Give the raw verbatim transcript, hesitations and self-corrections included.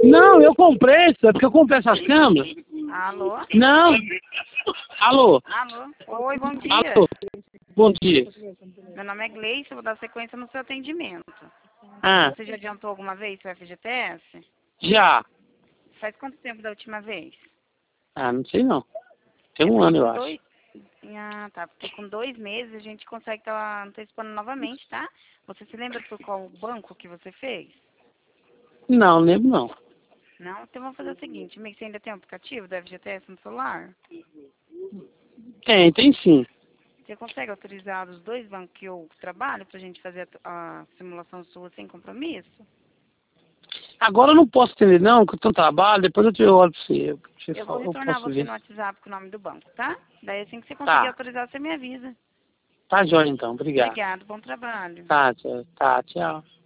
Não, eu comprei, é porque eu comprei essas câmeras. Alô? Não. Alô? Alô? Oi, bom dia. Alô? Bom dia. Meu nome é Gleice, eu vou dar sequência no seu atendimento. Ah, Você já adiantou alguma vez seu F G T S? já. Faz quanto tempo da última vez? Ah, não sei não. Tem É um porque ano, eu com acho. dois... Ah, tá. Porque com dois meses a gente consegue estar antecipando novamente, tá? Você se lembra por qual banco que você fez? Não, lembro não. Não? Então vamos fazer o seguinte, meio que você ainda tem um aplicativo do F G T S no celular? Tem, tem sim. Você consegue autorizar os dois bancos que eu trabalho pra gente fazer a, a simulação sua sem compromisso? Agora eu não posso atender não, porque eu tô no trabalho, depois eu te olho pra você. Eu, te Eu vou falo, eu retornar posso você ver. no WhatsApp com o nome do banco, tá? Daí assim que você conseguir Tá. autorizar, você me avisa. Tá jóia então, obrigado. Obrigado, bom trabalho. Tá, tchau. Tá, tchau.